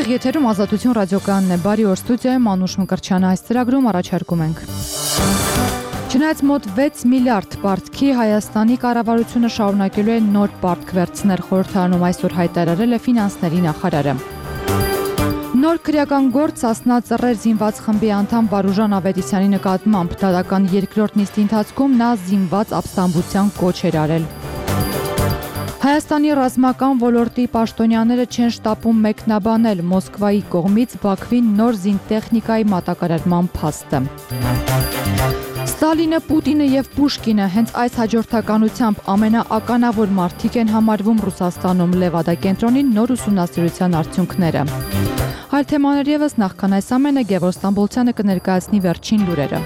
Ուղիղ եթերում Ազատություն ռադիոկայանն է, բարի օր, ստուդիայում Անուշ Մկրտչյանը, այս ծրագրում առաջարկում ենք։ Չնայած մոտ 6 միլիարդ պարտքի Հայաստանի կառավարությունը շարունակելու է նոր պարտք վերցնել, խորհրդարանում այսօր հայտարարել է ֆինանսների նախարարը։ Նոր քրեական գործ Սասնա Ծռեր զինված խմբի անդամ Վարուժան Ավետիսյանի նկատմամբ դատական երկրորդ նիստի ընթացքում նա զինված ապստամբության կոչ էր արել։ Հայաստանի ռազմական ոլորտի պաշտոնյաները չեն շտապում մեկնաբանել Մոսկվայի կողմից Բաքվին նոր զինտեխնիկայի մատակարարման փաստը։ Ստալինը, Պուտինը եւ Պուշկինը հենց այս հաջորդականությամբ ամենաականավոր մարդիկ են համարվում Ռուսաստանում, Լևադա կենտրոնի նոր ուսումնասիրության արդյունքները։ Այլ թեմաներ ևս, նախքան այս ամենը Գևորգ Ստամբոլցյանը կներկայացնի վերջին լուրերը։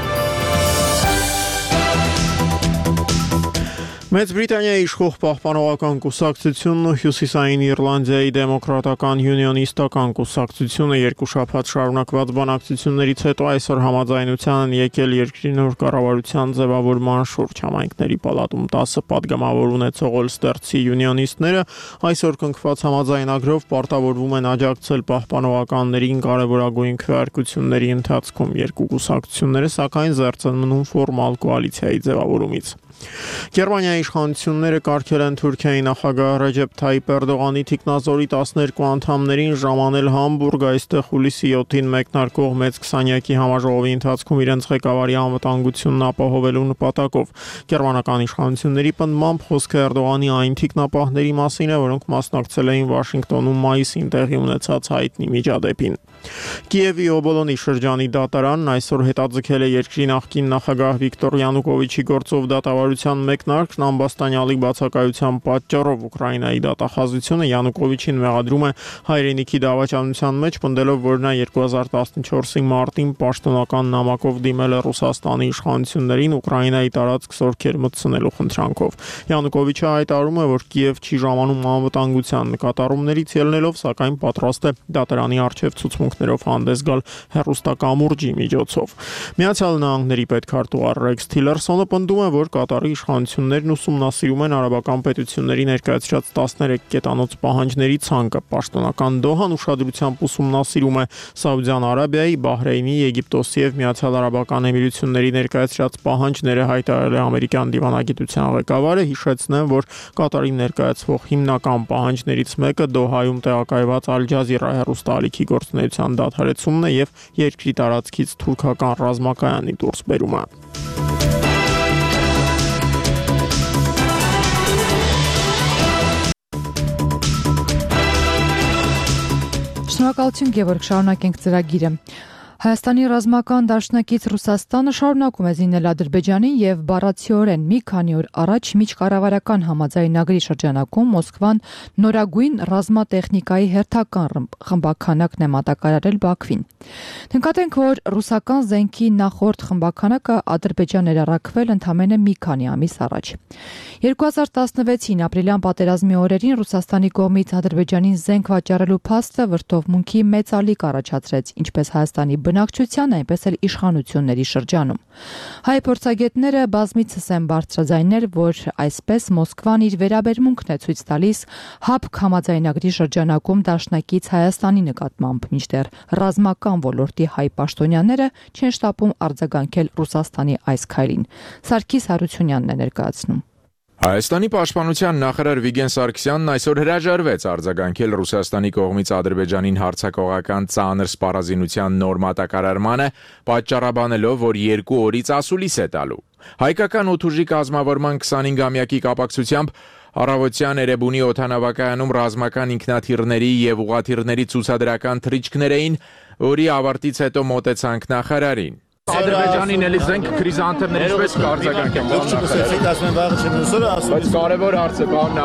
Մեծ Բրիտանիայի իշխող պահպանողական կուսակցությունն ու Հյուսիսային Իռլանդիայի դեմոկրատական յունիոնիստական կուսակցությունը երկու շաբաթ շարունակված բանակցություններից հետո այսօր համաձայնության են եկել երկրի նոր կառավարության ձևավորման շուրջ։ Համայնքների պալատում 10 պատգամավոր ունեցող Օլստերցի յունիոնիստները այսօր կնքված համաձայնագրով պարտավորվում են աջակցել պահպանողականներին կարևորագույն քվեարկությունների ընթացքում։ Երկու կուսակցությունները սակայն զերծ են մնում ֆորմալ կոալիցիայի ձևավորումից։ Գերմանիայի իշխանությունները կարգել են Թուրքիայի նախագահ Ռեջեփ Թայիփ Էրդողանի թիկնազորի 12 անդամներին ժամանել Համբուրգ, այստեղ հուլիսի 7-ին մեկնարկող մեծ 20-յակի համաժողովի ընթացքում իրենց ղեկավարի անվտանգությունն ապահովելու նպատակով։ Գերմանական իշխանությունների պնդմամբ խոսքը Էրդողանի այն թիկնապահների մասին է, որոնք մասնակցել էին Վաշինգտոնում մայիսին տեղի ունեցած հայտնի միջադեպին։ Կիևի Օբոլոնի շրջանի դատարանն այսօր հետաձգել է երկրի նախկին նախագահ Վիկտոր Յանուկովիչի գործով դատավարության մեկնարկն ամբաստանյալի բացակայության պատճառով Ուկրաինայի դատախազությունը Յանուկովիչին մեղադրում է հայրենիքի դավաճանության մեջ, պնդելով, որ նա 2014-ի մարտին պաշտոնական նամակով դիմել է Ռուսաստանի իշխանություններին Ուկրաինայի տարածք զորքեր մտցնելու խնդրանքով։ Յանուկովիչը հայտարարում է, որ Կիև չի ժամանում անվտանգության նկատառումներից ելնելով, սակայն պատրաստ է դատարանի առջև ցուցմունքներով հանդես գալ հեռուստակամուրջի միջոցով։ Միացյալ Նահանգների պետքարտուղար Ռեքս Թիլերսոնը պնդում է, որ Կատարի իշխանություններն ուսումնասիրում են արաբական պետությունների ներկայացրած 13 կետանոց պահանջների ցանկը։ Պաշտոնական Դոհան ուշադրությամբ ուսումնասիրում է Սաուդյան Արաբիայի, Բահրեյնի, Եգիպտոսի եւ Միացյալ Արաբական Էմիրությունների ներկայացրած պահանջները, հայտարարել է ամերիկյան դիվանագիտության ղեկավարը, հիշեցնեմ, որ Կատարի ներկայացվող հիմնական պահանջներից մեկը Դոհայում տեղակայված Ալ Ջազիրա հեռուստաալիքի գործունեության դադարեցումն է եւ երկրի տարածքից թուրքական ռազմակայանի դուրսբերումը։ Շնորհակալություն Գևորգ, շարունակենք ծրագիրը։ Հայաստանի ռազմական դաշնակից Ռուսաստանը շարունակում է զինել Ադրբեջանին եւ բառացիորեն մի քանի օր առաջ միջկառավարական համաձայնագրի շրջանակում Մոսկվան նորագույն ռազմատեխնիկայի հերթական խմբաքանակն է մատակարարել Բաքվին։ Նկատենք, որ ռուսական զենքի նախորդ խմբաքանակը Ադրբեջան էր առաքվել ընդամենը մի քանի ամիս առաջ։ 2016-ին ապրիլյան պատերազմի օրերին Ռուսաստանի կողմից Ադրբեջանին զենք վաճառելու փաստը վրդովմունքի մեծ ալիք առաջացրեց, ինչպես Հայաստանի բնակչության, այնպես էլ իշխանությունների շրջանում։ Հայ փորձագետները բազմիցս են բարձրաձայնել, որ այսպես Մոսկվան իր վերաբերմունքն է ցույց տալիս ՀԱՊԿ համաձայնագրի շրջանակում դաշնակից Հայաստանի նկատմամբ, մինչդեռ ռազմական ոլորտի հայ պաշտոնյաները չեն շտապում արձագանքել Ռուսաստանի այս քայլին։ Սարգիս Հարությունյանն է ներկայացնում։ Հայաստանի պաշտպանության նախարար Վիգեն Սարգսյանն այսօր հրաժարվեց արձագանքել Ռուսաստանի կողմից Ադրբեջանին հարձակողական ծանր սպառազինության նոր մատակարարմանը, պատճառաբանելով, որ 2 օրից ասուլիս է տալու։ Հայկական օդուժի կազմավորման 25-ամյակի կապակցությամբ առավոտյան Էրեբունի օդանավակայանում ռազմական ինքնաթիռների եւ ուղաթիռների ցուցադրական թռիչքներ էին, որի ավարտից հետո մոտեցանք նախարարին։ Ադրբեջանին էլի զենք քրիզանտերներ ինչպես կարձագանքեն բայց կարևոր հարց է բան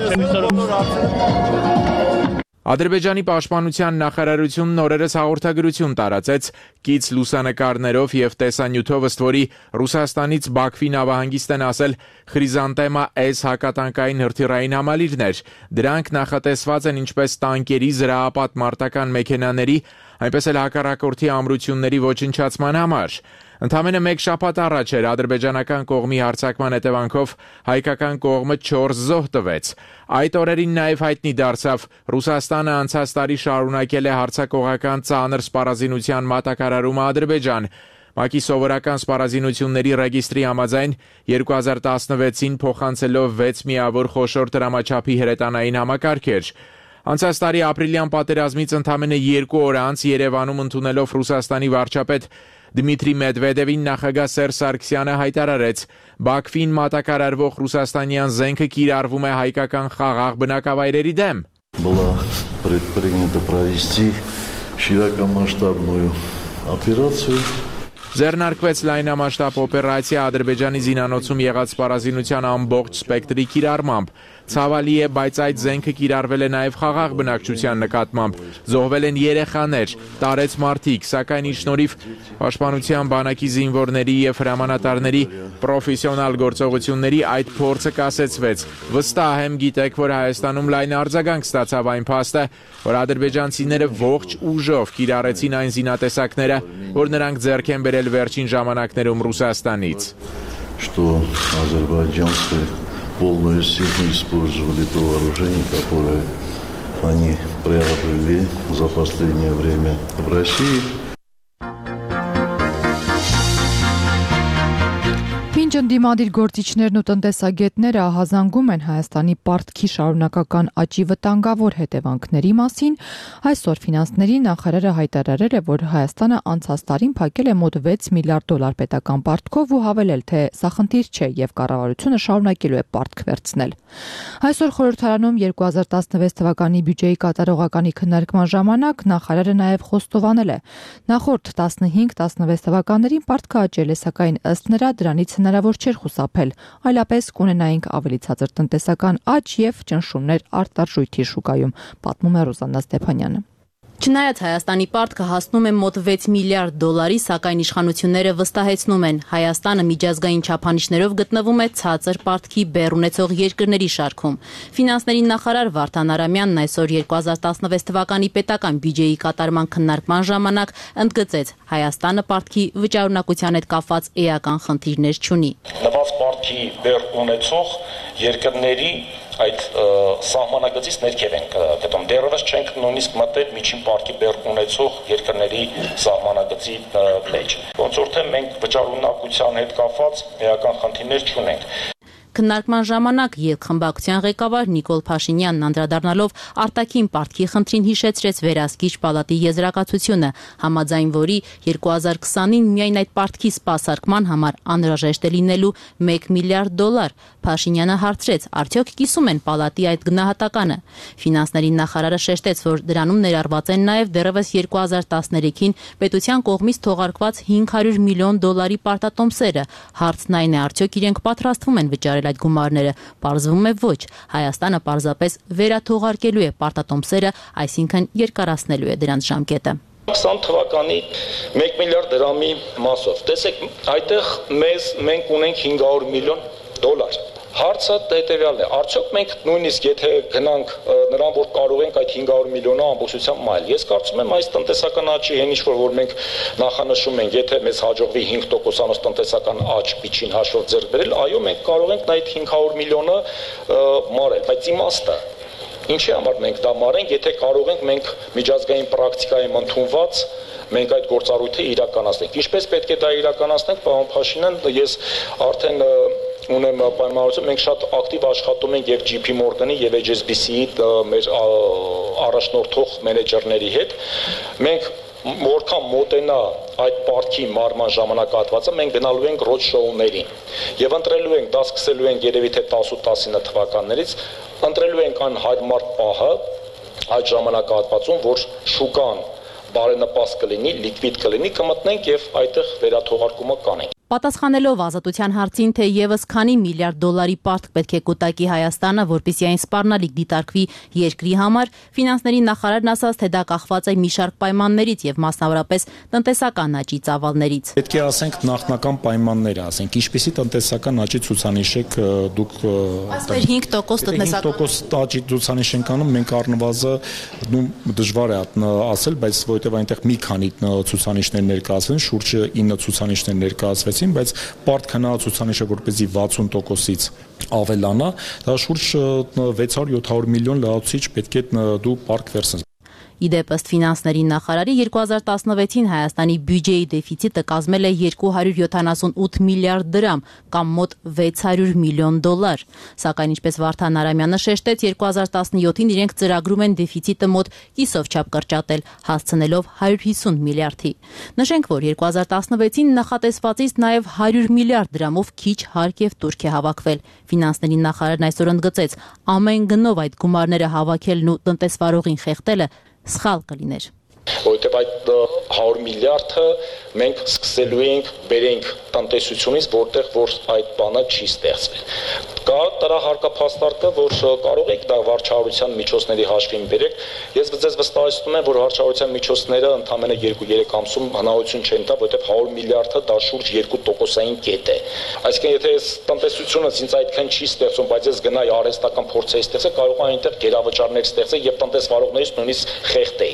նախարար։ Ադրբեջանի պաշտպանության նախարարությունն օրերս հաղորդագրություն տարածեց կից լուսանկարներով եւ տեսանյութով, ըստ որի Ռուսաստանից Բաքվի նավահանգիստ են ասել Խրիզանտեմա S հակատանկային հրթիռային համալիրներ։ Դրանք նախատեսված են ինչպես տանկերի, զրահապատ մարտական մեքենաների, այնպես էլ հակառակորդի ամրությունների ոչնչացման համար։ Ընդամենը մեկ շաբաթ առաջ էր ադրբեջանական կողմի հարձակման հետևանքով հայկական կողմը 4 զոհ տվեց։ Այդ օրերին նաև հայտնի դարձավ Ռուսաստանը անցած տարի շարունակել է հարձակողական ծանր սպառազինության մատակարարումը Ադրբեջան։ ՄԱԿ-ի սովորական սպառազինությունների ռեգիստրի համաձայն 2016-ին փոխանցելով 6 միավոր խոշոր դրամաչափի հրետանային համակարգեր։ Անցած տարի ապրիլյան պատերազմից ընդամենը 2 օր անց Երևանում ընդունելով Ռուսաստանի վարչապետ Դմիտրի Մեդվեդևին նախագահ Սերժ Սարգսյանը հայտարարեց. Բաքվին մատակարարվող ռուսաստանյան զենքը կիրառվում է հայկական խաղաղ բնակավայրերի դեմ։ Была предпринято провести широкомасштабную операцию. Ձեռնարկվեց լայնամասշտաբ օպերացիա Ադրբեջանի զինանոցում եղած սպառազինության ամբողջ սպեկտրի կիրառմամբ։ Ցավալի է, բայց այդ զենքը կիրառվել է նաև խաղաղ բնակչության նկատմամբ։ Զոհվել են երեխաներ, տարեց մարդիկ, սակայն ի շնորհիվ Պաշտպանության բանակի զինվորների եւ հրամանատարների պրոֆեսիոնալ գործողությունների այդ փորձը կասեցվեց։ Վստահ եմ, գիտեք, որ Հայաստանում լայն արձագանք ստացավ այն փաստը, որ ադրբեջանցիները ողջ ուժով կիրառեցին այն զինատեսակները, որ նրանք ձեռք են բերել վերջին ժամանակներում Ռուսաստանից։ Что азербайджанцы полную силу использовали то вооружение, которое они приобрели за последнее время в России. Մինչ ընդդիմադիր գործիչներն ու տնտեսագետները ահազանգում են Հայաստանի պարտքի շարունակական աճի վտանգավոր հետևանքների մասին, այսօր ֆինանսների նախարարը հայտարարել է, որ Հայաստանը անցած տարին փակել է մոտ 6 միլիարդ դոլար պետական պարտքով ու հավելել, թե սա խնդիր չէ եւ կառավարությունը շարունակելու է պարտք վերցնել։ Այսօր խորհրդարանում 2016 թվականի բյուջեի կատարողականի քննարկման ժամանակ նախարարը նաեւ խոստովանել է. նախորդ 15-16 թվականներին պարտքը աճել է, սակայն ըստ նրա դրանից հնարավոր չէր խուսափել, այլապես կունենայինք ավելի ցածր տնտեսական աճ եւ ճնշումներ արտարժույթի շուկայում, պատմում է Ռոզաննա Ստեփանյանը։ Չնայած Հայաստանի պարտքը հասնում է մոտ 6 միլիարդ դոլարի, սակայն իշխանությունները վստահեցնում են, Հայաստանը միջազգային չափանիշներով գտնվում է ցածր պարտքի բեռ ունեցող երկրների շարքում։ Ֆինանսների նախարար Վարդան Արամյանն այսօր 2016 թվականի պետական բյուջեի կատարման քննարկման ժամանակ ընդգծեց, Հայաստանը պարտքի վճարունակության հետ կապված էական խնդիրներ չունի։ Նվազ պարտքի բեռ ունեցող երկրների այդ սահմանագծից ներքև ենք գտնում։ Դեռևս չենք նույնիսկ մտել միջին պարտքի բեռ ունեցող երկրների սահմանագծի մեջ։ Ոնց որ թե մենք վճարունակության հետ կապված էական խնդիրներ չունենք։ Քննարկման ժամանակ երկխմբակցության ղեկավար Նիկոլ Փաշինյանն անդրադառնալով արտաքին պարտքի խնդրին հիշեցրեց Վերահսկիչ պալատի եզրակացությունը, համաձայն որի 2020-ին միայն այդ պարտքի սպասարկման համար անհրաժեշտ է լինելու 1 միլիարդ դոլար։ Փաշինյանը հարցրեց, արդյոք կիսում են պալատի այդ գնահատականը։ Ֆինանսների նախարարը շեշտեց, որ դրանում ներառված են նաև դեռևս 2013-ին պետության կողմից թողարկված 500 միլիոն դոլարի պարտատոմսերը։ Հարցն այն է, արդյոք իրենք պատրաստվում են վճարել այդ գումարները։ Պարզվում է ոչ, Հայաստանը պարզապես վերաթողարկելու է պարտատոմսերը, այսինքն երկարացնելու է դրանց ժամկետը։ 20 թվականի 1 միլիարդ դրամի մասով։ Տեսեք, այդտեղ մենք ունենք 500 միլիոն դոլար։ Հարցը հետևյալն է, արդյոք մենք նույնիսկ եթե գնանք նրան, որ կարող ենք այդ 500 միլիոնը ամբողջությամբ մայել։ Ես կարծում եմ այս տնտեսական աճի հեն ինչ որ մենք նախանշում ենք, եթե մեզ հաջողվի 5%-անոց տնտեսական աճ միջին հաշվով ձեռք բերել, այո, մենք կարող ենք այդ 500 միլիոնը մարել, բայց իմաստը ինչի համար մենք դա մարենք, եթե կարող ենք մենք միջազգային պրակտիկայում ընդունված մենք այդ գործառույթը իրականացնենք։ Ինչպես պետք է դա իրականացնենք, պարոն Փաշինյան, ես արդեն ունեմ պայմանավորություն, մենք շատ ակտիվ աշխատում ենք եւ JP Morgan-ի եւ HSBC-ի մեր առաջնորդող մենեջերների հետ։ Մենք որքան մոտենա այդ պարտքի մարման ժամանակահատվածը, մենք գնալու ենք road show-ներին եւ ընտրելու ենք, դա սկսելու ենք երևի թե 10-19 թվականներից, ընտրելու ենք այն հարմար պահը այդ ժամանակահատվածում, որ շուկան բարենպաստ կլինի, լիկվիդ կլինի, կմտնենք եւ այդտեղ վերաթողարկումը կանենք։ Պատասխանելով Ազատության հարցին, թե եւս քանի միլիարդ դոլարի պարտք պետք է կուտակի Հայաստանը, որպեսզի այն սպառնալիք դիտարկվի երկրի համար, ֆինանսների նախարարն ասաց, թե դա կախված է մի շարք պայմաններից եւ մասնավորապես տնտեսական աճի ծավալներից։ Պետք է ասենք նախնական պայմանները, ասենք ինչպիսի տնտեսական աճի ցուցանիշ եք դուք Այսպես 5% տնտեսական 5% աճի ցուցանիշ ենք անում, մենք առնվազն դժվար է ասել, բայց որովհետեւ այնտեղ մի քանի ցուցանիշներ ներկայացվեն, շուրջ 9 ցուցանիշներ ներկայացվեցին, բայց պարտ քննած ցուցանիշը որպեսզի 60%-ից ավելանա, դա շուրջ 600-700 միլիոն լրացուցիչ պետք է դու պարկ վերցնես։ Իդեպ ըստ ֆինանսների նախարարի 2016-ին Հայաստանի բյուջեի դեֆիցիտը կազմել է 278 միլիարդ դրամ կամ մոտ 600 միլիոն դոլար, սակայն ինչպես Վարդան Արամյանը շեշտեց, 2017-ին իրենք ծրագրում են դեֆիցիտը մոտ կիսով չափ կրճատել, հասցնելով 150 միլիարդի։ Նշենք, որ 2016-ին նախատեսվածից նաև 100 միլիարդ դրամով քիչ հարկ եւ տուրք է հավաքվել։ Ֆինանսների նախարարն այսօր ընդգծեց, ամեն գնով այդ գումարները հավաքելն ու տնտեսվարողին խեղդելը սխալ կլիներ։ Որովհետև այդ 100 միլիարդը մենք սկսելու ենք բերենք տնտեսությունից, որտեղ որ այդ բանը չի ստեղծվել։ Կա դրա հարկափաստարկը, որ կարող եք դա վարչահարության միջոցների հաշվին բերեք։ Ես ձեզ վստահեցնում եմ, որ վարչահարության միջոցները ընդամենը 2-3 ամսում հնարավորություն չեն տա, որովհետև 100 միլիարդը դա շուրջ 2%-ային կետ է։ Այսինքն եթե այս տնտեսությունը ինձ այդքան չի ստեղծում, բայց ես գնայի արհեստական փորձեի ստեղծել, կարող եմ այնտեղ գերավճարներ ստեղծել եւ տնտեսվարողներից նույնիսկ խեղդեի։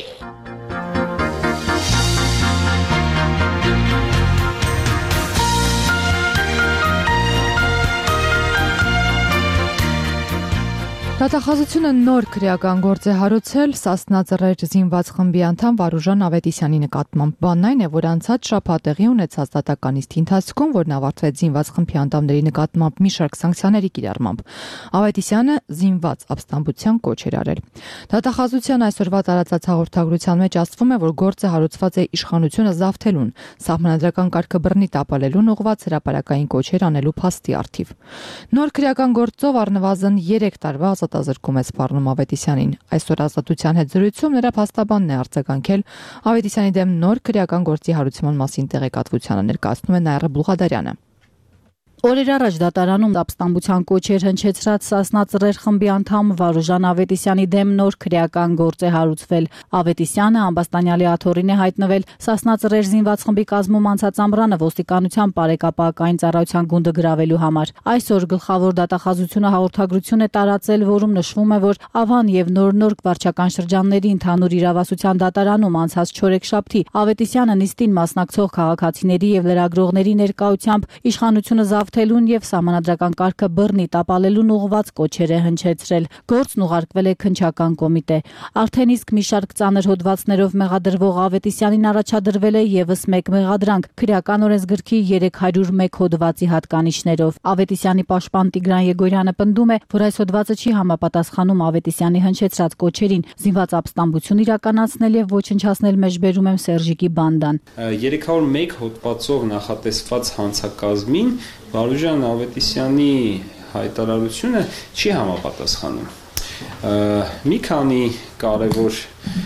Դատախազությունը նոր քրեական գործ է հարուցել Սասնա Ծռեր զինված խմբի անդամ Վարուժան Ավետիսյանի նկատմամբ։ Բանն այն է, որ անցած շաբաթ տեղի ունեցած դատական նիստի ընթացքում, որն ավարտվեց զինված խմբի անդամների նկատմամբ մի շարք սանկցիաների կիրառմամբ, Ավետիսյանը զինված ապստամբության կոչ էր արել։ Դատախազության այսօրվա տարածած հաղորդագրության մեջ ասվում է, որ գործը հարուցված է իշխանությունը զավթելուն, սահմանադրական կարգը բռնի տապալելուն ուղղված հրապարակային կոչեր անելու փաստի առթիվ։ Նոր քրեական գործով առնվազն 3 տարվա ազատազրկում է սպառնում Ավետիսյանին։ Այսօր Ազատության հետ զրույցում նրա փաստաբանն է արձագանքել Ավետիսյանի դեմ նոր քրեական գործի հարուցման մասին տեղեկատվությանը, ներկայացնում է Նայիրը Բլուղադարյանը։ Օրեր առաջ դատարանում ապստամբության կոչեր հնչեցրած Սասնա Ծռեր խմբի անդամ Վարուժան Ավետիսյանի դեմ նոր քրեական գործ է հարուցվել։ Ավետիսյանը ամբաստանյալի աթոռին է հայտնվել Սասնա Ծռեր զինված խմբի կազմում անցած ամռանը ոստիկանության բարեկապակային ծառայության գունդը գրավելու համար։ Այսօր գլխավոր դատախազությունը հաղորդագրություն է տարածել, որում նշվում է, որ Ավան եւ Նոր վարչական շրջանների ընդհանուր իրավասության դատարանում անցած չորեքշաբթի Ավետիսյանը նիստին մասնակցող քաղաքացիների եւ լրագրողների ներկայությամբ իշխանությունը զավթելուն եւ սահմանադրական կարգը բռնի տապալելուն ուղղված կոչեր է հնչեցրել։ Գործն ուղարկվել է քննչական կոմիտե։ Արդեն իսկ մի շարք ծանր հոդվածներով մեղադրվող Ավետիսյանին առաջադրվել է եւս մեկ մեղադրանք քրեական օրենսգրքի 301 հոդվածի հատկանիշներով։ Ավետիսյանի պաշտպան Տիգրան Եգորյանը պնդում է, որ այս հոդվածը չի համապատասխանում Ավետիսյանի հնչեցրած կոչերին զինված ապստամբություն իրականացնել եւ ոչնչացնել մեջբերում եմ Սերժիկի բանդան։ 301 հոդվածով նախատեսված հանցակազմին Վարուժան Ավետիսյանի հայտարարությունը չի համապատասխանում։ Մի քանի կարևոր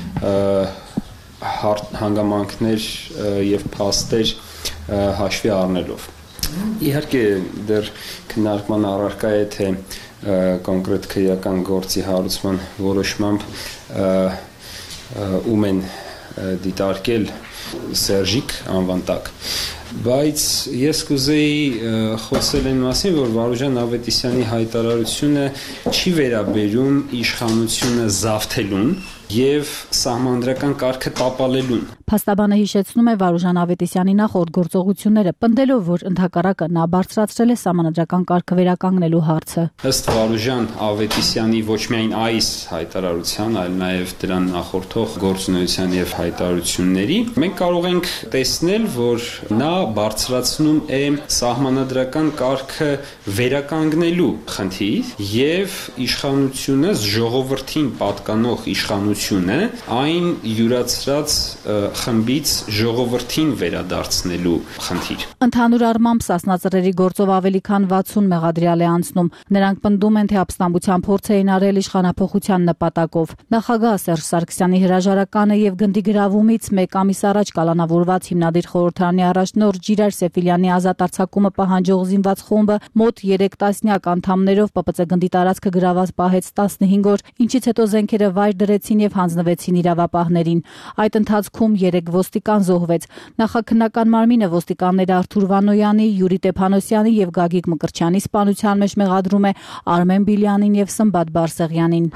հանգամանքներ եւ փաստեր հաշվի առնելով։ Իհարկե դեռ քննարկման առարկա է, թե կոնկրետ քրեական գործի հարուցման որոշմամբ ում են դիտարկել Սերժիկ անվան տակ։ Բայց ես կուզեի խոսել այն մասին, որ Վարուժան Ավետիսյանի հայտարարությունը չի վերաբերում իշխանությունը զավթելուն եւ սահմանադրական կարգը տապալելուն։ Փաստաբանը հիշեցնում է Վարուժան Ավետիսյանի նախորդ գործողությունները, պնդելով, որ ընդհակառակը նա բարձրացրել է սահմանադրական կարգը վերականգնելու հարցը։ Ըստ Վարուժան Ավետիսյանի ոչ միայն այս հայտարարության, այլ նաեւ դրան նախորդող գործունեության եւ հայտարարությունների, մենք կարող ենք տեսնել, որ նա բարձրացնում է սահմանադրական կարգը վերականգնելու խնդիր եւ իշխանությունը ժողովրդին պատկանող իշխանություն ուղղությունը այն յուրացրած խմբից ժողովրդին վերադարձնելու խնդիր։ Ընդհանուր առմամբ Սասնածռերի գործով ավելի քան 60 մեղադրյալ է անցնում։ Նրանք պնդում են, թե ապստամբության փորձ էին արել իշխանափոխության նպատակով։ Նախագահ Սերժ Սարգսյանի հրաժարականը եւ գնդի գրավումից մեկ ամիս առաջ կալանավորված հիմնադիր խորհրդարանի առաջնորդ Ժիրայր Սեֆիլյանի ազատ արձակումը պահանջող զինված խումբը մոտ 3 տասնյակ անդամներով ՊՊՑ գնդի տարածքը գրաված պահեց 15 օր, ինչից հետո զենքերը վայր դրեցին եւ հանձնվեցին իրավապահներին։ Այդ ընթացքում 3 ոստիկան զոհվեց։ Նախաքննական մարմինը ոստիկանները Արթուր Վանոյանի, Յուրի Տեփանոսյանի եւ Գագիկ Մկրտչյանի սպանության մեջ մեղադրում է Արմեն Բիլյանին եւ Սմբատ Բարսեղյանին։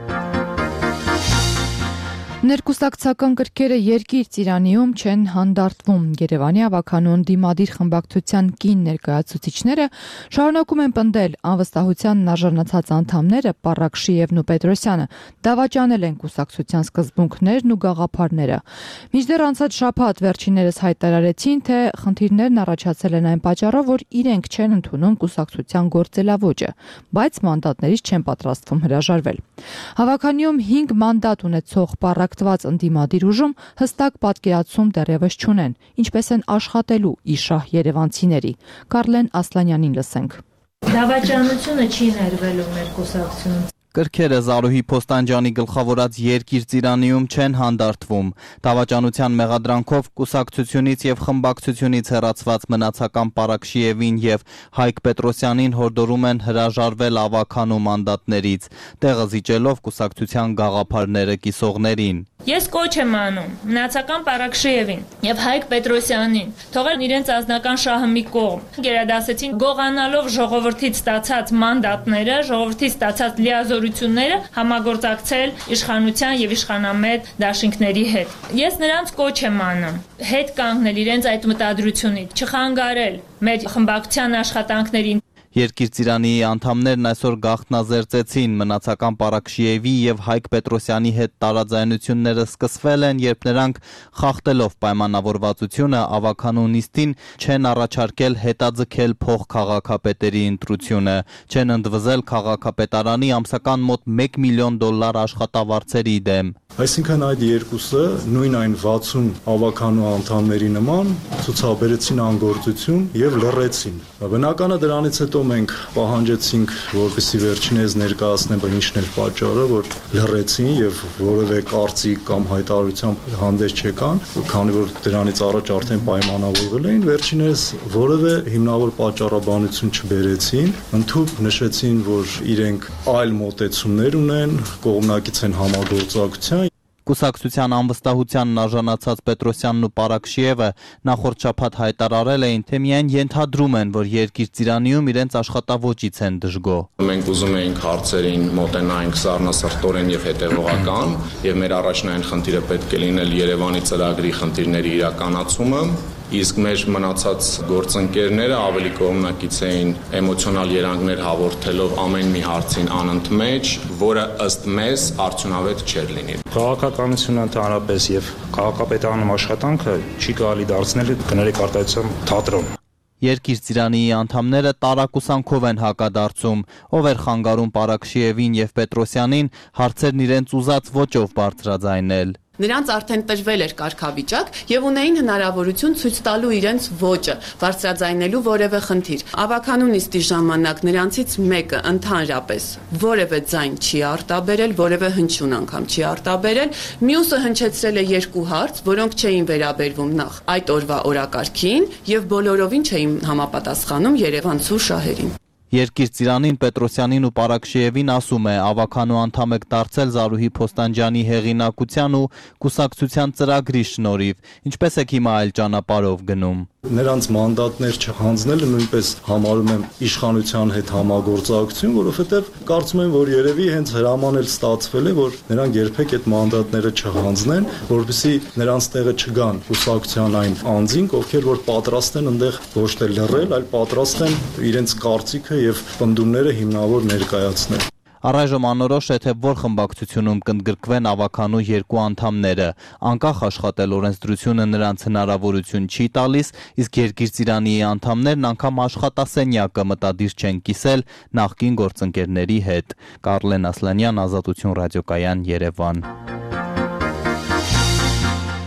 Ներկուսակցական կրքերը երկիր ծիրանիում չեն հանդարտվում։ Երևանի ավականուն դիմադիր խմբակցության կին ներկայացուցիչները շարունակում են պնդել անվստահության արժանացած անդամները Պառակշիևն ու Պետրոսյանը դավաճանել են կուսակցության սկզբունքներն ու գաղափարները։ Մինչդեռ անցած շաբաթ վերջիններս հայտարարեցին, թե խնդիրներն առաջացել են այն պատճառով, որ իրենք չեն ընդունում կուսակցության գործելավոճը, բայց մանդատներից չեն պատրաստվում հրաժարվել։ Հավաքանիում 5 մանդատ ունեցող պառակտված ընդդիմադիր ուժում հստակ պատկերացում դեռևս չունեն, ինչպես են աշխատելու իշահ երևանցիների։ Կարլեն Ասլանյանին լսենք։ Դավաճանությունը չի ներվելու մեր կուսակցությունում։ Կրքերը Զարուհի Փոստանջյանի գլխավորած երկիր ծիրանիում չեն հանդարտվում։ Դավաճանության մեղադրանքով կուսակցությունից եւ խմբակցությունից հեռացված մնացական Պառակշիևին եւ Հայկ Պետրոսյանին հորդորում են հրաժարվել ավականու մանդատներից, տեղը զիջելով կուսակցության գաղափարները կիսողներին։ Ես կոչ եմ անում մնացական Պառակշիևին եւ Հայկ Պետրոսյանին թողել իրենց անձնական շահը մի կողմ։ Գերադասեցին գողանալով ժողովրդից ստացած մանդատները, ժողովրդից ստացած լիազորությունները համագործակցել իշխանության եւ իշխանամետ դաշինքների հետ։ Ես նրանց կոչ եմ անում հետ կանգնել իրենց այդ մտադրությունից, չխանգարել մեր խմբակցության աշխատանքներին։ Երկիր ծիրանիի անդամներն այսօր գաղտնազերծեցին մնացական Պառակշիևի եւ Հայկ Պետրոսյանի հետ տարաձայնությունները սկսվել են, երբ նրանք խախտելով պայմանավորվածությունը ավականու նիստին չեն առաջարկել հետաձգել փոխքաղաքապետերի ընտրությունը, չեն ընդվզել քաղաքապետարանի ամսական մոտ $1 միլիոն աշխատավարձերի դեմ։ Այսինքն այդ երկուսը նույն այն 60 ավականու անդամների նման ցուցաբերեցին անգործություն եւ լռեցին։ Բնականը դրանից հետո մենք պահանջեցինք, որպեսզի վերջինս ներկայացնեն ինչն էր պատճառը, որ լռեցին եւ որևէ կարծիք կամ հայտարարությամբ հանդես չեկան, քանի որ դրանից առաջ արդեն պայմանավորվել էին, վերջինս որևէ հիմնավոր պատճառաբանություն չբերեցին, ընդհանուր նշեցին, որ իրենք այլ մոտեցումներ ունեն, կողմնակից են համագործակցության։ Կուսակցության անվստահությանն արժանացած Պետրոսյանն ու Պառակշիևը նախորդ շաբաթ հայտարարել էին, թե միայն ենթադրում են, որ երկիր ծիրանիում իրենց աշխատավոճից են դժգոհ։ Մենք ուզում էինք հարցերին մոտենայինք սառնասրտորեն եւ հետեւողական, եւ մեր առաջնային խնդիրը պետք է լինել Երևանի ծրագրի խնդիրների իրականացումը, իսկ մեր մնացած գործընկերները ավելի կողմնակից էին էմոցիոնալ երանգներ հաղորդելով ամեն մի հարցին անընդմեջ, որը ըստ մեզ արդյունավետ չէր լինի։ Քաղաքականությունը ընդհանրապես եւ քաղաքապետարանում աշխատանքը չի կարելի դարձնել կներեք արտահայտության թատրոն։ Երկիր ծիրանիի անդամները տարակուսանքով են հակադարձում, ով էր խանգարում Պառակշիևին եւ Պետրոսյանին հարցերն իրենց ուզած ոճով բարձրաձայնել։ Նրանց արդեն տրվել էր կարգավիճակ եւ ունեին հնարավորություն ցույց տալու իրենց ոճը, բարձրաձայնելու որևէ խնդիր։ Ավականու նիստի ժամանակ նրանցից մեկը ընդհանրապես որևէ ձայն չի արտաբերել, որևէ հնչյուն անգամ չի արտաբերել, մյուսը հնչեցրել է 2 հարց, որոնք չէին վերաբերվում նախ այդ օրվա օրակարգին եւ բոլորովին չէին համապատասխանում երևանցու շահերին։ Երկիր ծիրանին Պետրոսյանին ու Պառակշիևին ասում է, ավականու անդամ եք դարձել Զարուհի Փոստանջյանի հեղինակության ու կուսակցության ծրագրի շնորհիվ, ինչպես եք հիմա այլ ճանապարհով գնում։ Նրանց մանդատներ չհանձնելը նույնպես համարում եմ իշխանության հետ համագործակցություն, որովհետև կարծում եմ, որ երևի հենց հրամանել ստացվել է, որ նրանք երբեք այդ մանդատները չհանձնեն, որպեսզի նրանց տեղը չգան կուսակցության այն անձինք, ովքեր որ պատրաստ են այնտեղ ոչ թե լռել, այլ պատրաստ են իրենց կարծիքը եւ պնդումները հիմնավոր ներկայացնել։ Առայժմ անորոշ է, թե որ խմբակցությունում կընդգրկվեն ավականու 2 անդամները, անկախ աշխատել օրենսդրությունը նրանց հնարավորություն չի տալիս, իսկ երկիր ծիրանիի անդամներն անգամ աշխատասենյակը մտադիր չեն կիսել նախկին գործընկերների հետ։ Կարլեն Ասլանյան, Ազատություն ռադիոկայան, Երևան։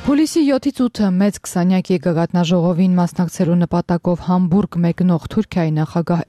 Հուլիսի 7-ից 8-ը մեծ 20-յակի գագաթնաժողովին մասնակցելու նպատակով Համբուրգ մեկնող Թուրքիայի նախագահ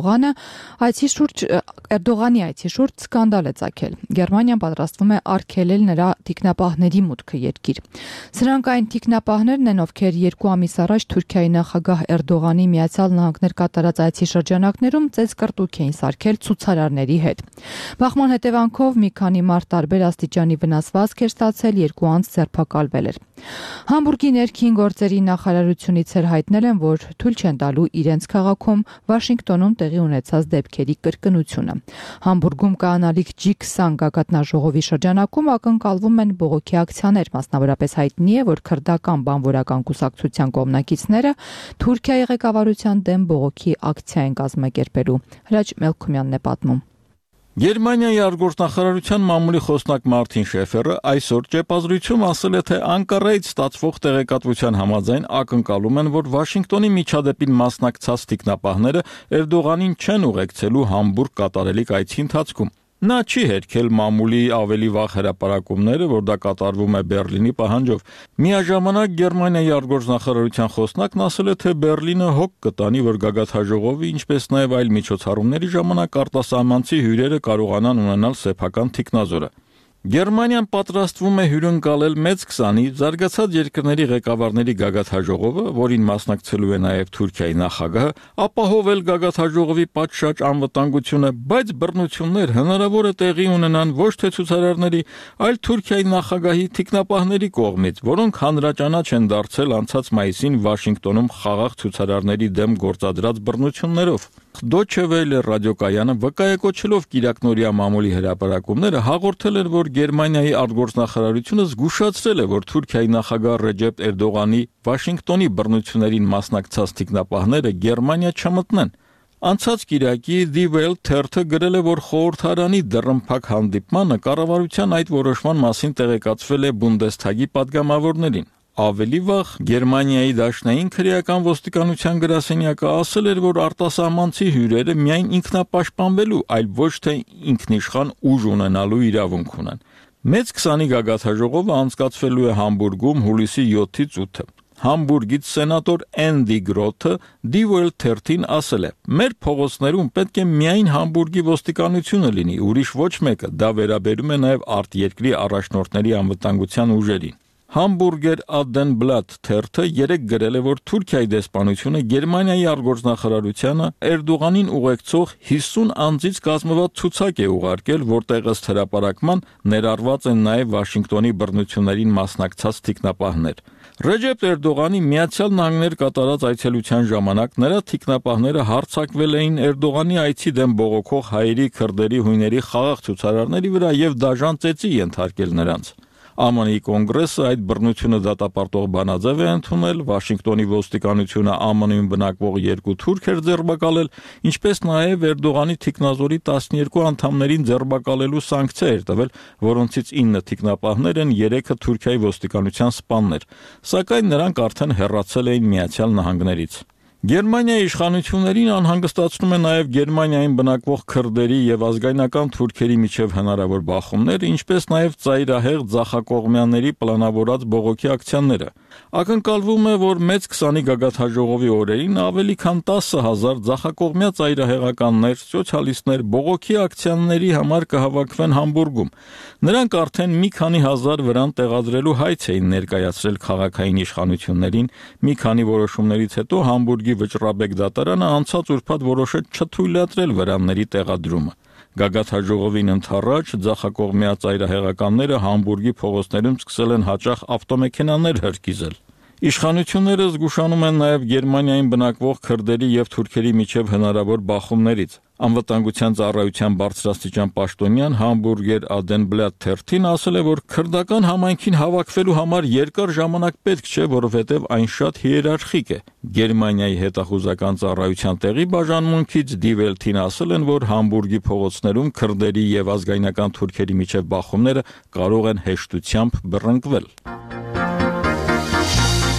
Էրդողանի այցի շուրջ սկանդալ է ծագել։ Գերմանիան պատրաստվում է արգելել նրա թիկնապահների մուտքը երկիր։ Սրանք այն թիկնապահներն են, ովքեր 2 ամիս առաջ Թուրքիայի նախագահ Էրդողանի Միացյալ Նահանգներ կատարած այցի շրջանակներում ծեծկռտուք էին սարքել ցուցարարների հետ։ Բախման հետևանքով մի քանի մարդ տարբեր աստիճանի վնասվածք էր ստացել, 2 անձ ձերբակալվել էր։ Համբուրգի ներքին գործերի նախարարությունից էր հայտնել են, որ թույլ չեն տալու իրենց քաղաքում Վաշինգտոնում տեղի ունեցած դեպքերի կրկնությունը։ Համբուրգում կանալիք G20 գագաթնաժողովի շրջանակում ակնկալվում են բողոքի ակցիաներ, մասնավորապես հայտնի է, որ քրդական բանվորական կուսակցության կողմնակիցները Թուրքիայի ղեկավարության դեմ բողոքի ակցիա են կազմակերպելու։ Հրաչ Մելքումյանն է պատմում։ Գերմանիայի արտգործնախարարության մամուլի խոսնակ Մարտին Շեֆերը այսօր ճեպազրույցում ասել է, թե Անկարայից ստացվող տեղեկատվության համաձայն ակնկալում են, որ Վաշինգտոնի միջադեպին մասնակցած թիկնապահները Էրդողանին չեն ուղեկցելու Համբուրգ կատարելիք այցի ընթացքում։ Նա չի հերքել մամուլի ավելի վաղ հրապարակումները, որ դա կատարվում է Բերլինի պահանջով։ Միաժամանակ Գերմանիայի արտգործնախարարության խոսնակն ասել է, թե Բերլինը հոգ կտանի, որ գագաթնաժողովի, ինչպես նաև այլ միջոցառումների ժամանակ արտասահմանցի հյուրերը կարողանան ունենալ սեփական թիկնազորը։ Գերմանիան պատրաստվում է հյուրընկալել մեծ 20-ի զարգացած երկրների ղեկավարների գագաթնաժողովը, որին մասնակցելու է նաև Թուրքիայի նախագահը, ապահովել գագաթնաժողովի պատշաճ անվտանգությունը, բայց բռնություններ հնարավոր է տեղի ունենան ոչ թե ցուցարարների, այլ Թուրքիայի նախագահի թիկնապահների կողմից, որոնք հանրաճանաչ են դարձել անցած մայիսին Վաշինգտոնում խաղաղ ցուցարարների դեմ գործադրած բռնություններով։ Deutsche Welle ռադիոկայանը վկայակոչելով Կիրակնորիա մամուլի հրապարակումները հաղորդել էր, որ Գերմանիայի արտգործնախարարությունը զգուշացրել է, որ Թուրքիայի նախագահ Ռեջեփ Էրդողանի Վաշինգտոնի բռնություններին մասնակցած թիկնապահները Գերմանիա չմտնեն։ Անցած Կիրակի Die Welt թերթը գրել է, որ խորհրդարանի դռնփակ հանդիպմանը կառավարության այդ որոշման մասին տեղեկացվել է Բունդեսթագի падգամավորներին։ Ավելի վաղ Գերմանիայի դաշնային քրեական ոստիկանության գրասենյակը ասել էր, որ արտասահմանցի հյուրերը միայն ինքնապաշտպանվելու, այլ ոչ թե ինքնիշխան ուժ ունենալու իրավունք ունեն։ Մեծ 20-ի գագաթնաժողովը անցկացվելու է Համբուրգում հուլիսի 7-ից 8-ը։ Համբուրգից սենատոր Էնդի Գրոթը Die Welt թերթին ասել է. «Մեր փողոցներում պետք է միայն Համբուրգի ոստիկանությունը լինի, ուրիշ ոչ մեկը, դա վերաբերում է նաև արտերկրի առաջնորդների անվտանգության ուժերին»։ Hamburger Abendblatt թերթը երեկ գրել է, որ Թուրքիայի դեսպանությունը Գերմանիայի արտգործնախարարությանը Էրդողանին ուղեկցող 50 անձից կազմված ցուցակ է ուղարկել, որտեղ ըստ հրապարակման ներառված են նաև Վաշինգտոնի բռնություններին մասնակցած թիկնապահներ։ Ռեջեփ Էրդողանի Միացյալ Նահանգներ կատարած այցելության ժամանակ նրա թիկնապահները հարձակվել էին Էրդողանի այցի դեմ բողոքող հայերի, քրդերի, հույների խաղաղ ցուցարարների վրա եւ դաժան ծեծի ենթարկել նրանց։ ԱՄՆ-ի կոնգրեսը այդ բռնությունը դատապարտող բանաձև է ընդունել, Վաշինգտոնի ոստիկանությունը ԱՄՆ-ում բնակվող 2 թուրք էր ձերբակալել, ինչպես նաև Էրդողանի թիկնազորի 12 անդամներին ձերբակալելու սանկցիա էր տվել, որոնցից 9 թիկնապահներ են, 3-ը Թուրքիայի ոստիկանության սպաներ, սակայն նրանք արդեն հեռացել էին Միացյալ Նահանգներից։ Գերմանիայի իշխանություններին անհանգստացնում է նաև Գերմանիայում բնակվող քրդերի եւ ազգայնական թուրքերի միջև հնարավոր բախումներ, ինչպես նաև ծայրահեղ ձախակողմյանների պլանավորած բողոքի ակցիաները։ Ակնկալվում է, որ մեծ 20-ի գագաթնաժողովի օրերին ավելի քան 10,000 ձախակողմյա ծայրահեղականներ, սոցիալիստներ բողոքի ակցիաների համար կհավաքվեն Համբուրգում։ Նրանք արդեն մի քանի հազար վրան տեղադրելու հայց էին ներկայացրել քաղաքային իշխանություններին, մի քանի որոշումներից հետո Համբուրգի վճռաբեկ դատարանը անցած ուրբաթ որոշեց չթույլատրել վրանների տեղադրումը։ Գագաթնաժողովին ընդառաջ ձախակողմյա ծայրահեղականները Համբուրգի փողոցներում սկսել են հաճախ ավտոմեքենաներ հրկիզել։ Իշխանությունները զգուշանում են նաև Գերմանիայում բնակվող քրդերի եւ թուրքերի միջև հնարավոր բախումներից։ Անվտանգության ծառայության բարձրաստիճան պաշտոնյան Hamburger Abendblatt թերթին ասել է, որ քրդական համայնքին հավաքվելու համար երկար ժամանակ պետք չէ, որովհետև այն շատ հիերարխիկ է։ Գերմանիայի հետախուզական ծառայության տեղի բաժանմունքից Die Welt-ին ասել են, որ Համբուրգի փողոցներում քրդերի եւ ազգայնական թուրքերի միջև բախումները կարող են հեշտությամբ բռնկվել։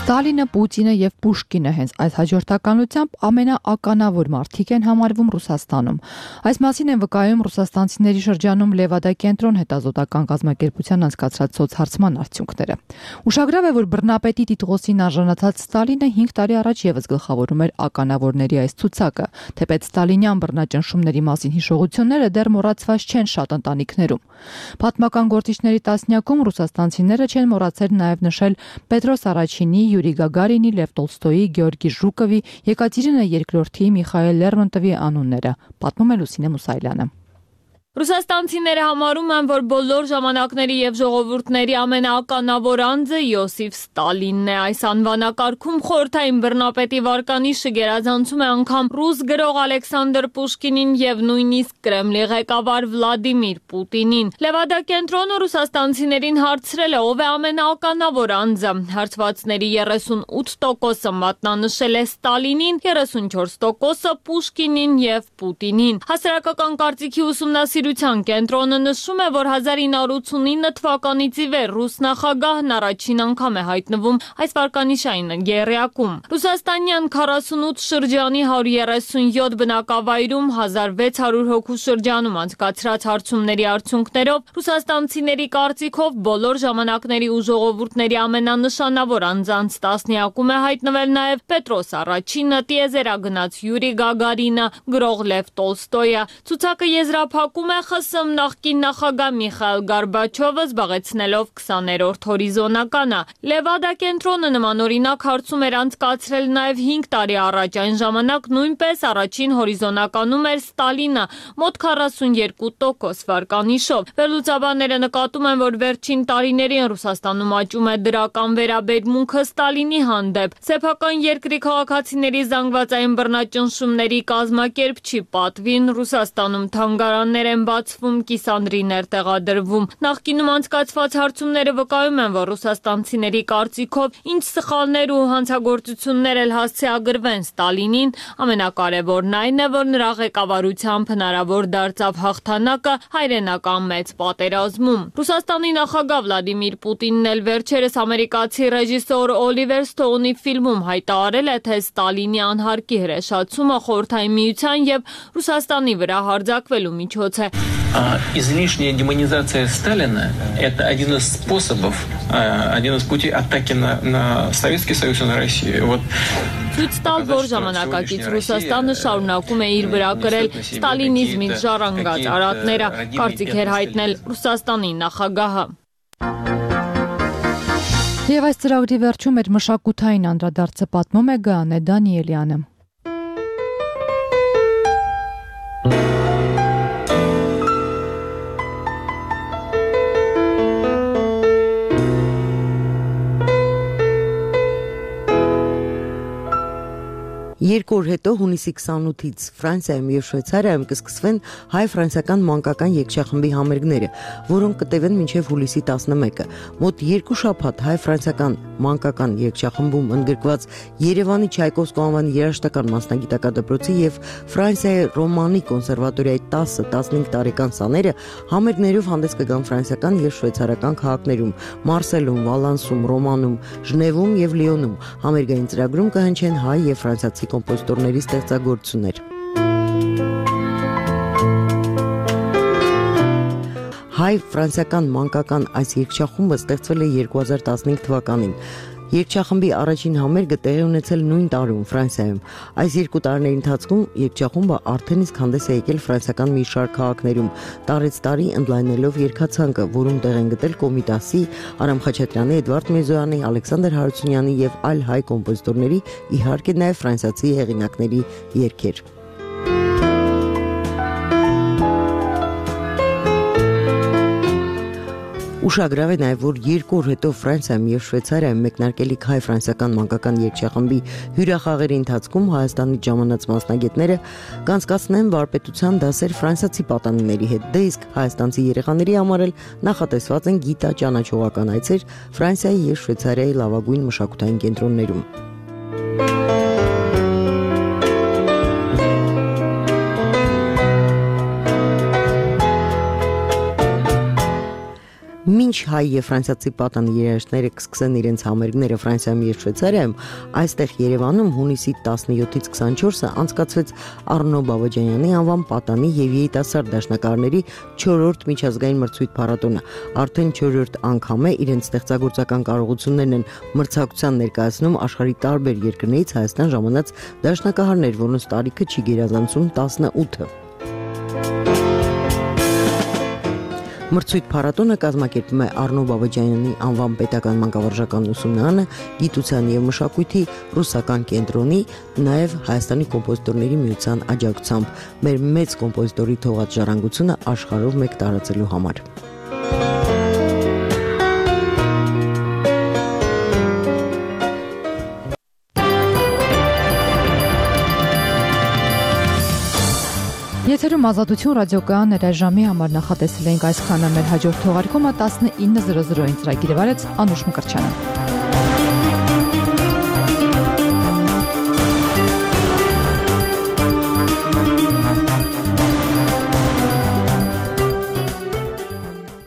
Ստալինը, Պուտինը եւ Պուշկինը հենց այս հաջորդականությամբ ամենաականավոր մարդիկ են համարվում Ռուսաստանում։ Այս մասին են վկայում ռուսաստանցիների շրջանում Լևադա կենտրոն հետազոտական կազմակերպության անցկացրած սոցհարցման արդյունքները։ Ուշագրավ է, որ բռնապետի տիտղոսին արժանացած Ստալինը 5 տարի առաջ եւս գլխավորում էր ականավորների այս ցուցակը, թեպետ ստալինյան բռնաճնշումների մասին հիշողությունները դեռ մոռացված չեն շատ ընտանիքներում։ Պատմական գործիչների տասնյակում ռուսաստանցիները չեն մոռացել նաև նշել Պետրոս Առաջինի, Յուրի Գագարինի, Լև Տոլստոյի, Գեորգի Ժուկովի, Եկատերինա II-ի, Միխայել Լերմոնտովի անունները, պատմում է Լուսինե Մուսայելյանը։ Ռուսաստանցիները համարում են, որ բոլոր ժամանակների եւ ժողովուրդների ամենաականավոր անձը Յոսիֆ Ստալինն է։ Այս անվանակարգում խորհրդային բռնապետի վարկանիշը գերազանցում է անգամ ռուս գրող Ալեքսանդր Պուշկինին եւ նույնիսկ Կրեմլի ղեկավար Վլադիմիր Պուտինին։ Լևադա կենտրոնը ռուսաստանցիներին հարցրել է, ով է ամենաականավոր անձը։ Հարցվածների 38%-ը մատնանշել է Ստալինին, 34%-ը Պուշկինին եւ Պուտինին։ Հասարակական կարծիքի ուսումնասիրության կենտրոնը նշում է, որ 1989 թվականից ի վեր ռուս նախագահն առաջին անգամ է հայտնվում այս վարկանիշային եռյակում։ Ռուսաստանյան 48 շրջանի 137 բնակավայրում 1600 հոգու շրջանում անցկացրած հարցումների արդյունքներով ռուսաստանցիների կարծիքով բոլոր ժամանակների ու ժողովուրդների ամենանշանավոր անձանց տասնյակում է հայտնվել նաև Պետրոս Առաջինը, տիեզերագնաց Յուրի Գագարինը, գրող Լև Տոլստոյը։ Ցուցակը եզրափակում է ԽՍՀՄ նախկին նախագահ Միխայիլ Գորբաչովը, զբաղեցնելով 20-րդ հորիզոնականը։ Լևադա կենտրոնը նմանօրինակ հարցում էր անցկացրել նաև 5 տարի առաջ, այն ժամանակ նույնպես առաջին հորիզոնականում էր Ստալինը, մոտ 42% վարկանիշով։ Վերլուծաբանները նկատում են, որ վերջին տարիներին Ռուսաստանում աճում է դրական վերաբերմունքը Ստալինի հանդեպ։ Սեփական երկրի քաղաքացիների զանգվածային բռնաճնշումների կազմակերպչի պատվին Ռուսաստանում թանգարաններ են բացվում, կիսանդրիներ տեղադրվում։ Նախկինում անցկացված հարցումները վկայում են, որ ռուսաստանցիների կարծիքով ինչ սխալներ ու հանցագործություններ էլ հասցեագրվեն Ստալինին, ամենակարևորն այն է, որ նրա ղեկավարությամբ հնարավոր դարձավ հաղթանակը հայրենական մեծ պատերազմում։ Ռուսաստանի նախագահ Վլադիմիր Պուտինն էլ վերջերս ամերիկացի ռեժիսոր Օլիվեր Սթոունի ֆիլմում հայտարարել է, թե Ստալինի անհարկի հրեշացումը Խորհրդային Միության եւ Ռուսաստանի վրա հարձակվելու միջոց է։ Излишняя демонизация Сталина – это один из способов, один из путей атаки на Советский Союз и на Россию. Вот. Ցույց տալ, որ ժամանակակից Ռուսաստանը շարունակում է իր վրա կրել ստալինիզմից ժառանգած արատները, կարծիք էր հայտնել Ռուսաստանի նախագահը։ Եվ այս ծրագրի վերջում մեր մշակութային անդրադարձը պատմում է Գանե Դանիելյանը։ Երկու օր հետո հունիսի 28-ից Ֆրանսիայում եւ Շվեյցարիայում կսկսվեն հայ-ֆրանսիական մանկական երգչախմբի համերգները, որոնք կտևեն մինչև հուլիսի 11-ը։ Մոտ 2 շաբաթ հայ-ֆրանսիական մանկական երգչախմբում ընդգրկված Երևանի Չայկովսկու անվանի երաժշտական մասնագիտական դպրոցի եւ Ֆրանսիայի Ռոմանի կոնսերվատորիայի 10-15 տարեկան սաները համերգներով հանդես կգան ֆրանսիական եւ շվեյցարական քաղաքներում՝ Մարսելում, Վալանսում, Ռոմանում, Ժնևում եւ Լիոնում։ Համերգային ծրագրում կհնչեն հայ եւ ֆրանսիացի կոմպոզիտորների ստեղծագործություններ։ Հայ-ֆրանսիական մանկական այս երգչախումբը ստեղծվել է 2015 թվականին։ Երգչախմբի առաջին համերգը տեղի ունեցել նույն տարում Ֆրանսիայում։ Այս 2 տարիների ընթացքում երգչախումբը արդեն իսկ հանդես է եկել ֆրանսիական մի շարք քաղաքներում, տարեց տարի ընդլայնելով երգացանկը, որում տեղ են գտել Կոմիտասի, Արամ Խաչատրյանի, Էդվարդ Մեզոյանի, Ալեքսանդր Հարությունյանի եւ այլ հայ կոմպոզիտորների, իհարկե նաեւ ֆրանսիացի հեղինակների երգեր։ Ուշագրավ է նաև, որ 2 օր հետո Ֆրանսիայում եւ Շվեյցարիայում մեկնարկելիք հայ-ֆրանսիական մանկական երգչախմբի հյուրախաղերի ընթացքում Հայաստանից ժամանած մասնագետները կանցկացնեն վարպետության դասեր ֆրանսիացի պատանիների հետ։ Դե իսկ հայաստանցի երեխաների համար էլ նախատեսված են գիտա ճանաչողական այցեր Ֆրանսիայի եւ Շվեյցարիայի լավագույն մշակութային կենտրոններում։ Մինչ հայ եւ ֆրանսիացի պատանի երաժիշտները կսկսեն իրենց համերգները Ֆրանսիայում եւ Շվեյցարիայում, այստեղ Երևանում հունիսի 17-ից 24-ը անցկացվեց Առնո Բաբաջանյանի անվան պատանի եւ երիտասարդ դաշնակահարների 4-րդ միջազգային մրցույթ փառատոնը։ Արդեն 4-րդ անգամ է իրենց ստեղծագործական կարողություններն են մրցակցության ներկայացնում աշխարհի տարբեր երկրներից Հայաստան ժամանած դաշնակահարներ, որոնց տարիքը չի գերազանցում 18-ը։ Մրցույթ փառատոնը կազմակերպում է Առնո Բաբաջանյանի անվան պետական մանկավարժական ուսումնարանը, գիտության եւ մշակույթի ռուսական կենտրոնի, նաեւ Հայաստանի կոմպոզիտորների միության աջակցությամբ մեր մեծ կոմպոզիտորի թողած ժառանգությունը աշխարհով մեկ տարածելու համար։ Եթերում Ազատություն ռադիոկայան ներաժամի համար նախատեսել էինք այսքանը, մեր հաջորդ թողարկումը 19:00-ին ծրագիրը վարեց Անուշ Մկրտչյանը։